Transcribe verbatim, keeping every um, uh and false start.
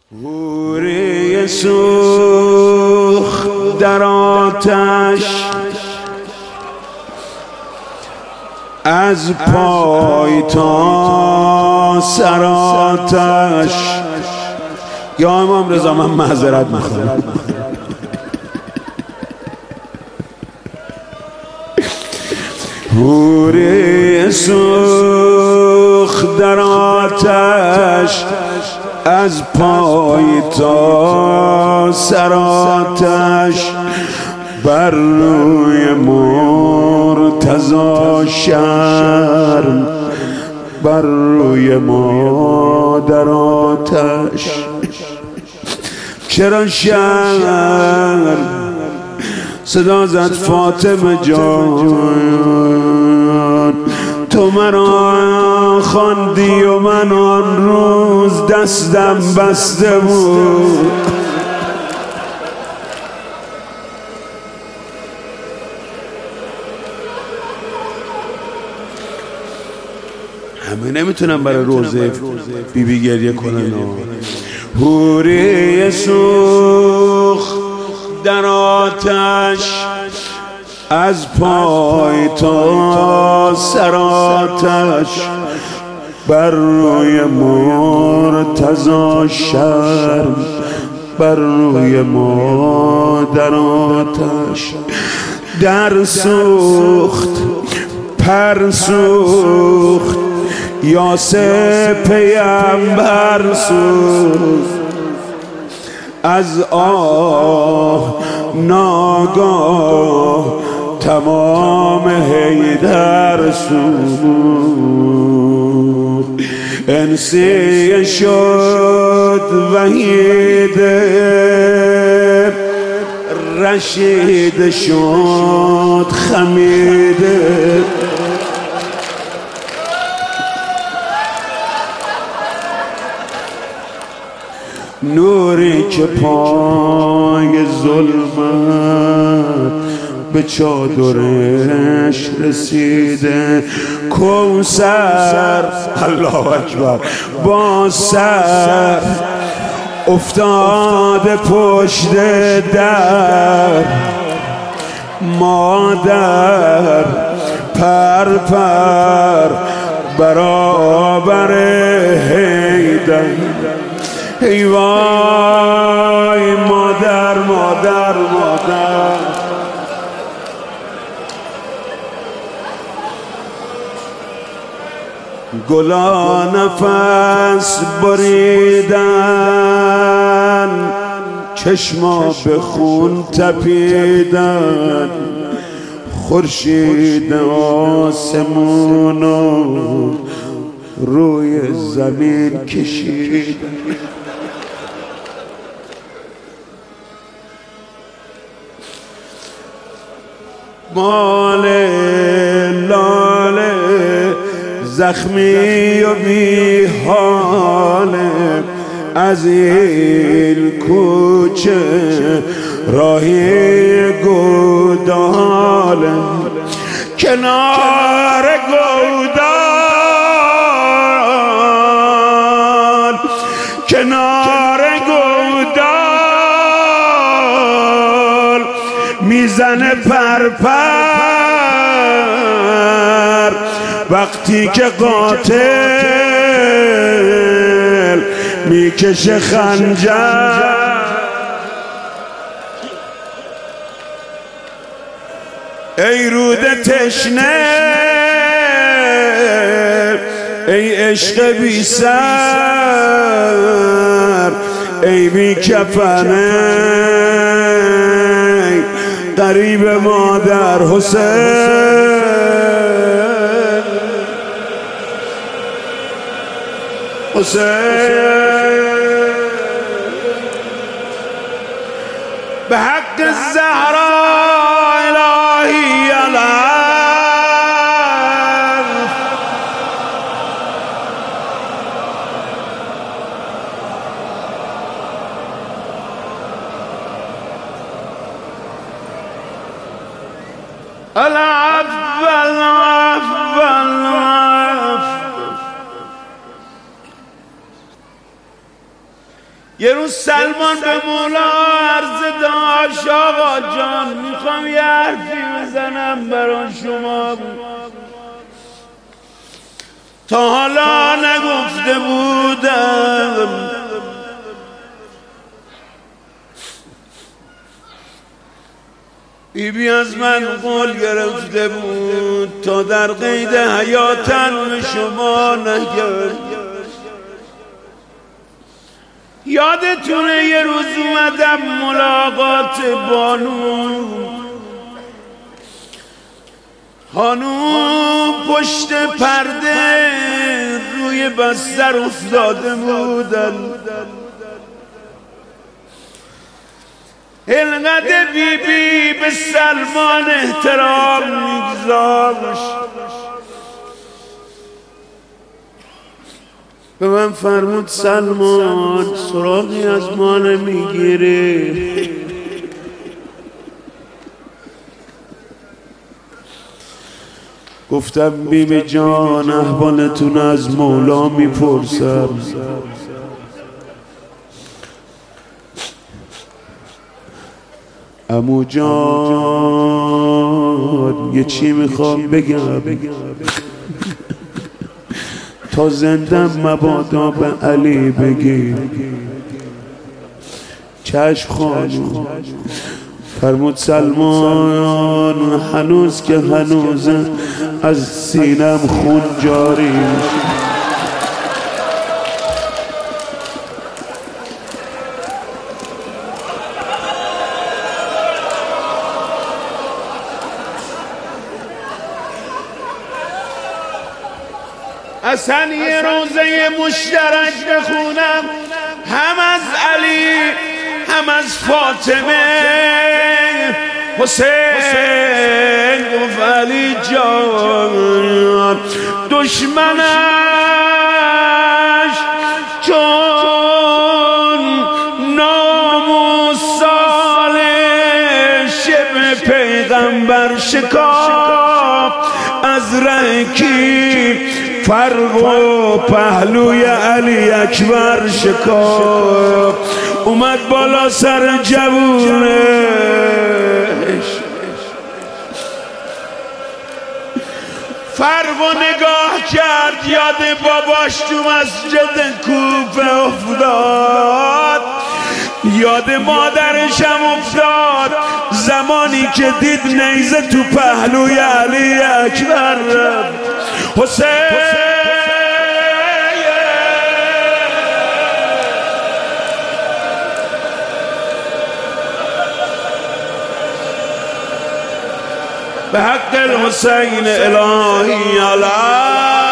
حوره سوخت در آتش از پای تا سر آتش. یا امام رضا من معذرت میخوام. حوره سوخت در آتش از پای تا سر آتش، بر روی مرتضی شرم، بر روی ما در آتش. چرا شرم؟ صدا زد فاطمه جان، تو مرا خواندی و من آن روز دستم بسته بود. همه نمیتونم برای روزه بی بی گریه کنن. حوره سوخت در آتش از پای تا سر آتش، بر روی مرتضی شرم، بر روی ما در آتش. در سوخت پر سوخت یاسر پیامبر سوخت، از آه ناگاه تمام حیدر سوخت. انسیه شد وحیده، رشید شد خمیده. نوری که پای ظلمت به چادرش رسیده، کوثر الله اکبر با سر افتاده پشت در، مادر پر پر برابر حیدر. ای وای مادر مادر مادر. گلا نفس بریدن، چشما به خون تپیدن، خورشید آسمونو روی زمین کشیدن. مال لاله زخمی و بی حاله، از این کوچه راهی گوداله، کنار گودال، کنار گودال میزنه پرپر، وقتی که قاتل میکشه خنجر. ای رود تشنه، ای عشق بی سر، ای بی کفنه قریب مادر حسین. حسین به حق الزهرا الهی الان. العفو العفو العفو یه روز سلمان به مولا عرض داشت آقا جان میخوام یه حرفی بزنم برای شما تا حالا نگفته بودم. بی بی از من قول گرفته بود تا در قید حیاتن به شما نگرد. یادتونه یه روز اومدم ملاقات بانو، خانوم پشت پرده روی بستر افتاده بودن. اینقدر بی بی به سلمان احترام میگذاشت، به من فرمود سلمان سراغی از ما نمیگیره. گفتم بی بی جان احوالتون از مولا میپرسم. عمو جان یه چی میخوام بگم تا زندم مبادا به علی بگی. چشم خانم. فرمود سلمان هنوز که هنوز از سینم خون جاری. اصلا یه روزه مشترک بخونم هم از علی هم از فاطمه. حسین گفت علی جان دشمنش چون ناموس صالح شبه پیغمبر شکاف از رکی فرق و پهلوی علی اکبر شکاف. اومد بالا سر جوونش فرق و نگاه کرد، یاد باباش تو مسجد کوفه افتاد، یاد مادرش هم افتاد زمانی که دید نیزه تو پهلوی علی اکبر. حسین به حق الحسین الهی علی